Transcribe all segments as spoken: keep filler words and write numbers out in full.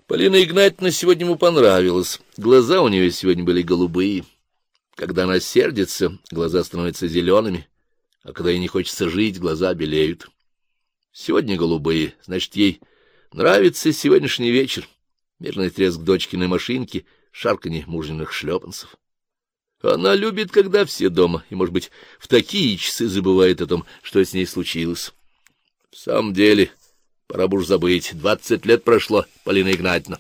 Полина Игнатьевна сегодня ему понравилась. Глаза у нее сегодня были голубые. Когда она сердится, глаза становятся зелеными, а когда ей не хочется жить, глаза белеют. Сегодня голубые, значит, ей нравится сегодняшний вечер. Мирный треск дочкиной машинки, шарканье мужниных шлепанцев. Она любит, когда все дома, и, может быть, в такие часы забывает о том, что с ней случилось. В самом деле, пора бы уж забыть. Двадцать лет прошло, Полина Игнатьевна.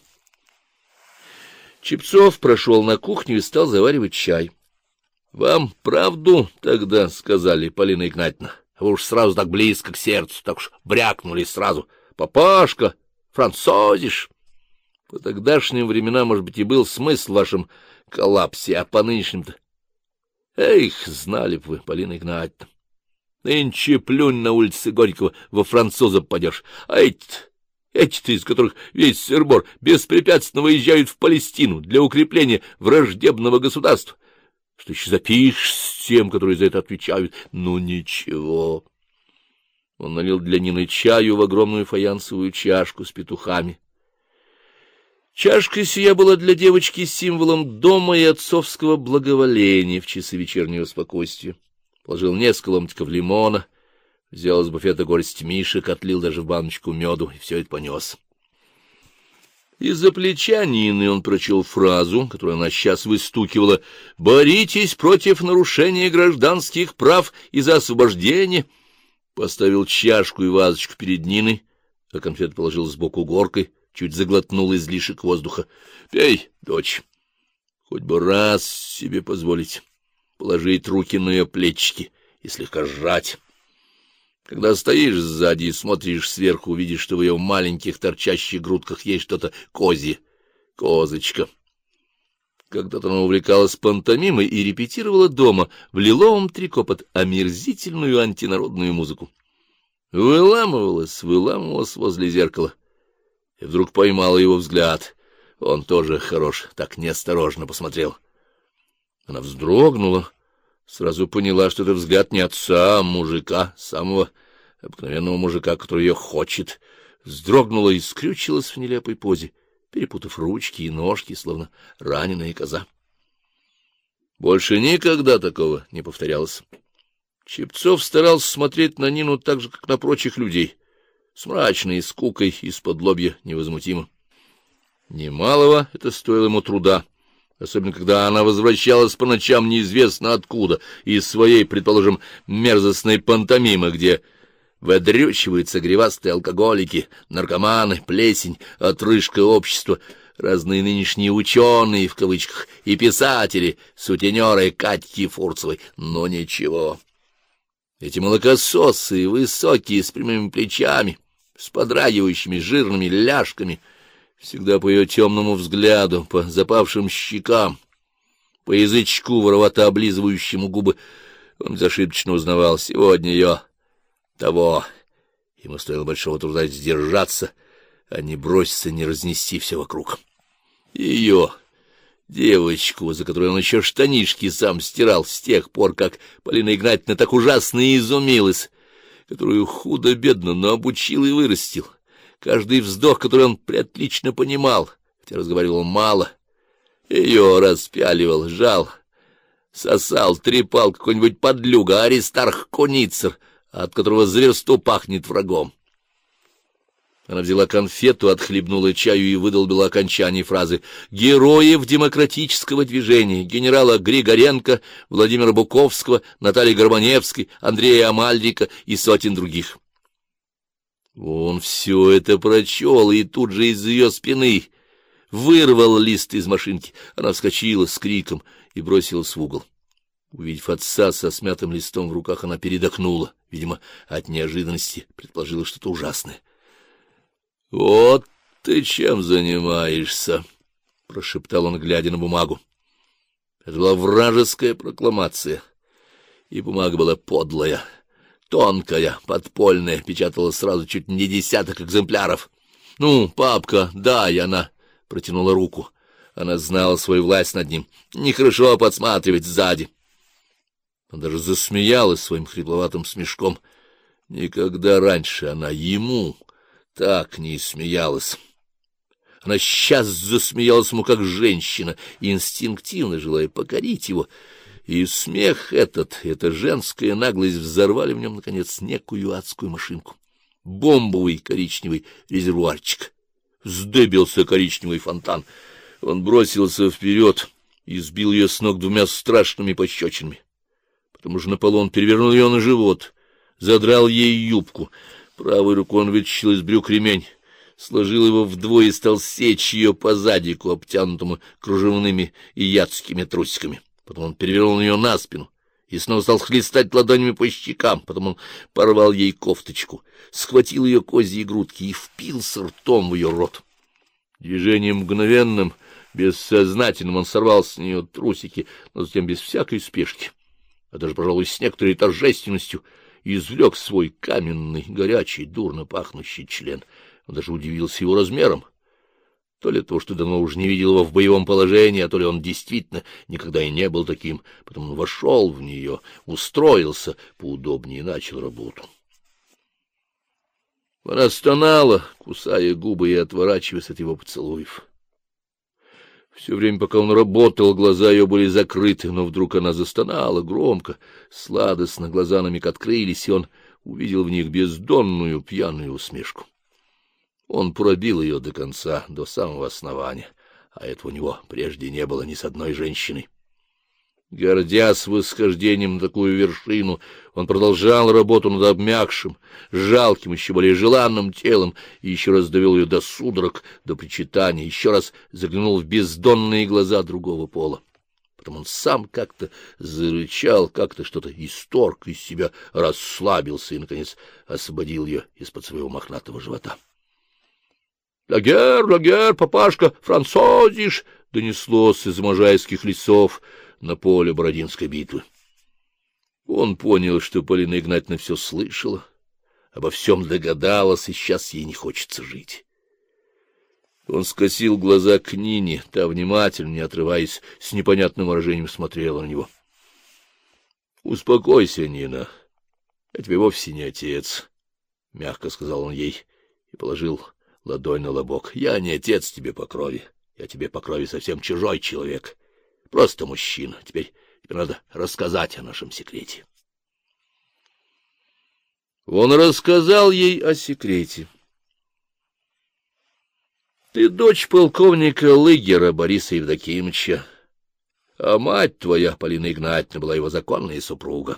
Чепцов прошел на кухню и стал заваривать чай. — Вам правду тогда сказали, Полина Игнатьевна? Вы уж сразу так близко к сердцу, так уж брякнули сразу. Папашка, французиш. По тогдашним временам, может быть, и был смысл в вашем коллапсе, а по нынешним-то... Эх, знали бы вы, Полина Игнатьевна. Нынче плюнь на улице Горького, во француза попадешь. А эти эти-то, из которых весь сыр-бор, беспрепятственно выезжают в Палестину для укрепления враждебного государства. Что еще запишешь с тем, которые за это отвечают? Ну, ничего. Он налил для Нины чаю в огромную фаянсовую чашку с петухами. Чашка сия была для девочки символом дома и отцовского благоволения в часы вечернего спокойствия. Положил несколько ломтиков лимона, взял из буфета горсть мишек, отлил даже в баночку меду и все это понес. Из-за плеча Нины он прочел фразу, которую она сейчас выстукивала: «Боритесь против нарушения гражданских прав и за освобождение». Поставил чашку и вазочку перед Ниной, а конфет положил сбоку горкой, чуть заглотнул излишек воздуха. — Пей, дочь, хоть бы раз себе позволить положить руки на ее плечики и слегка сжать. Когда стоишь сзади и смотришь сверху, увидишь, что в ее маленьких торчащих грудках есть что-то козье, козочка. Когда-то она увлекалась пантомимой и репетировала дома в лиловом трико под омерзительную антинародную музыку. Выламывалась, выламывалась возле зеркала, и вдруг поймала его взгляд. Он тоже хорош, так неосторожно посмотрел. Она вздрогнула, сразу поняла, что это взгляд не отца, а мужика, самого обыкновенного мужика, который ее хочет. Вздрогнула и скрючилась в нелепой позе, перепутав ручки и ножки, словно раненая коза. Больше никогда такого не повторялось. Чепцов старался смотреть на Нину так же, как на прочих людей, с мрачной скукой, из-под лобья, невозмутимо. Немалого это стоило ему труда, особенно когда она возвращалась по ночам неизвестно откуда, из своей, предположим, мерзостной пантомимы, где выдрючиваются гривастые алкоголики, наркоманы, плесень, отрыжка общества, разные нынешние ученые, в кавычках, и писатели, сутенеры Катьки Фурцевой. Но ничего. Эти молокососы, высокие, с прямыми плечами, с подрагивающими жирными ляжками, всегда по ее темному взгляду, по запавшим щекам, по язычку, воровато облизывающему губы, он безошибочно узнавал: сегодня ее того. Ему стоило большого труда сдержаться, а не броситься, не разнести все вокруг. Ее, девочку, за которой он еще штанишки сам стирал с тех пор, как Полина Игнатьевна так ужасно изумилась, которую худо-бедно, но обучил и вырастил. Каждый вздох, который он преотлично понимал, хотя разговаривал мало, ее распяливал, жал, сосал, трепал какой-нибудь подлюга, Аристарх Куницер, от которого за версту пахнет врагом. Она взяла конфету, отхлебнула чаю и выдолбила окончание фразы: «Героев демократического движения, генерала Григоренко, Владимира Буковского, Натальи Горбаневской, Андрея Амальрика и сотен других». Он все это прочел, и тут же из ее спины вырвал лист из машинки. Она вскочила с криком и бросилась в угол. Увидев отца со смятым листом в руках, она передохнула, видимо, от неожиданности предположила что-то ужасное. — Вот ты чем занимаешься? — прошептал он, глядя на бумагу. Это была вражеская прокламация, и бумага была подлая, тонкая, подпольная, печатала сразу чуть не десяток экземпляров. — Ну, папка, дай, она протянула руку. Она знала свою власть над ним. Нехорошо подсматривать сзади. Она даже засмеялась своим хрипловатым смешком. Никогда раньше она ему так не смеялась. Она сейчас засмеялась ему как женщина, инстинктивно желая покорить его. И смех этот, эта женская наглость взорвали в нем, наконец, некую адскую машинку. Бомбовый коричневый резервуарчик. Вздыбился коричневый фонтан. Он бросился вперед и сбил ее с ног двумя страшными пощечинами. Потом уже на полу он перевернул ее на живот, задрал ей юбку. Правой рукой он вытащил из брюк ремень, сложил его вдвое и стал сечь ее по задику, обтянутому кружевными и ядскими трусиками. Потом он перевернул ее на спину и снова стал хлестать ладонями по щекам. Потом он порвал ей кофточку, схватил ее козьи грудки и впился ртом в ее рот. Движением мгновенным, бессознательным он сорвал с нее трусики, но затем без всякой спешки, а даже, пожалуй, с некоторой торжественностью извлек свой каменный, горячий, дурно пахнущий член. Он даже удивился его размером. То ли то, что давно уже не видел его в боевом положении, а то ли он действительно никогда и не был таким. Потом он вошел в нее, устроился поудобнее и начал работу. Она стонала, кусая губы и отворачиваясь от его поцелуев. Все время, пока он работал, глаза ее были закрыты, но вдруг она застонала громко, сладостно, глаза на миг открылись, и он увидел в них бездонную пьяную усмешку. Он пробил ее до конца, до самого основания, а этого у него прежде не было ни с одной женщиной. Гордясь восхождением на такую вершину, он продолжал работу над обмякшим, жалким, еще более желанным телом, и еще раз довел ее до судорог, до причитания, еще раз заглянул в бездонные глаза другого пола. Потом он сам как-то зарычал, как-то что-то исторг из себя, расслабился и, наконец, освободил ее из-под своего мохнатого живота. «Лагер, лагер, папашка, французиш!» — донеслось из можайских лесов на поле Бородинской битвы. Он понял, что Полина Игнатьевна все слышала, обо всем догадалась, и сейчас ей не хочется жить. Он скосил глаза к Нине, та внимательно, не отрываясь, с непонятным выражением смотрела на него. — Успокойся, Нина, я тебе вовсе не отец, — мягко сказал он ей и положил ладонь на лобок. — Я не отец тебе по крови, я тебе по крови совсем чужой человек. Просто мужчина. Теперь тебе надо рассказать о нашем секрете. Он рассказал ей о секрете. Ты дочь полковника Лыгера Бориса Евдокимовича, а мать твоя, Полина Игнатьевна, была его законная супруга.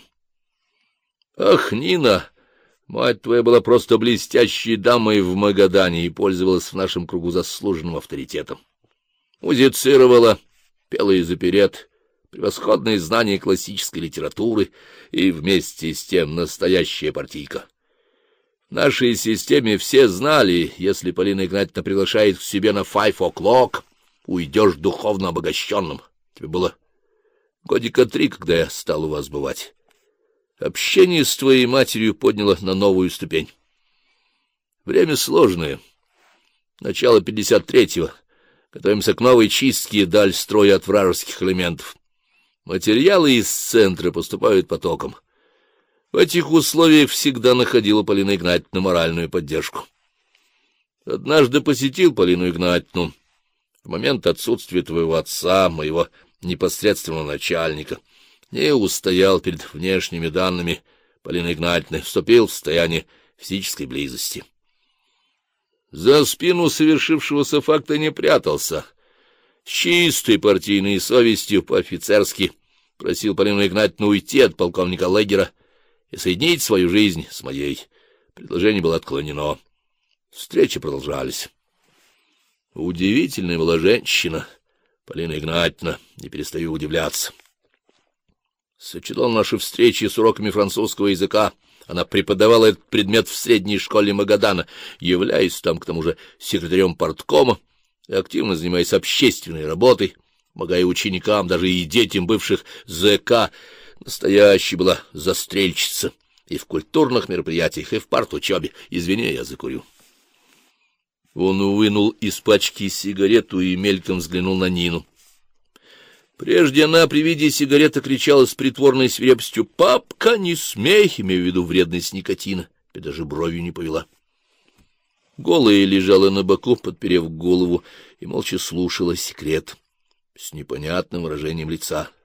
Ах, Нина, мать твоя была просто блестящей дамой в Магадане и пользовалась в нашем кругу заслуженным авторитетом. Музицировала, пела из оперет, превосходные знания классической литературы и вместе с тем настоящая партийка. В нашей системе все знали, если Полина Игнатьевна приглашает к себе на five o'clock, уйдешь духовно обогащенным. Тебе было годика три, когда я стал у вас бывать. Общение с твоей матерью подняло на новую ступень. Время сложное. Начало пятьдесят третьего. Готовимся к новой чистке даль строя от вражеских элементов. Материалы из центра поступают потоком. В этих условиях всегда находила Полина Игнатьевна моральную поддержку. Однажды посетил Полину Игнатьевну в момент отсутствия твоего отца, моего непосредственного начальника. Не устоял перед внешними данными Полины Игнатьевны, вступил в состояние физической близости. За спину совершившегося факта не прятался. С чистой партийной совестью по-офицерски просил Полину Игнатьевну уйти от полковника Легера и соединить свою жизнь с моей. Предложение было отклонено. Встречи продолжались. Удивительная была женщина, Полина Игнатьевна, не перестаю удивляться. Сочетал наши встречи с уроками французского языка. Она преподавала этот предмет в средней школе Магадана, являясь там, к тому же, секретарем парткома, активно занимаясь общественной работой, помогая ученикам, даже и детям бывших зэка. Настоящая была застрельщица и в культурных мероприятиях, и в партучебе. Извини, я закурю. Он вынул из пачки сигарету и мельком взглянул на Нину. Прежде она при виде сигареты кричала с притворной свирепостью: «Папка, не смей!», имея в виду вредность никотина, и даже бровью не повела. Голая лежала на боку, подперев голову, и молча слушала секрет с непонятным выражением лица.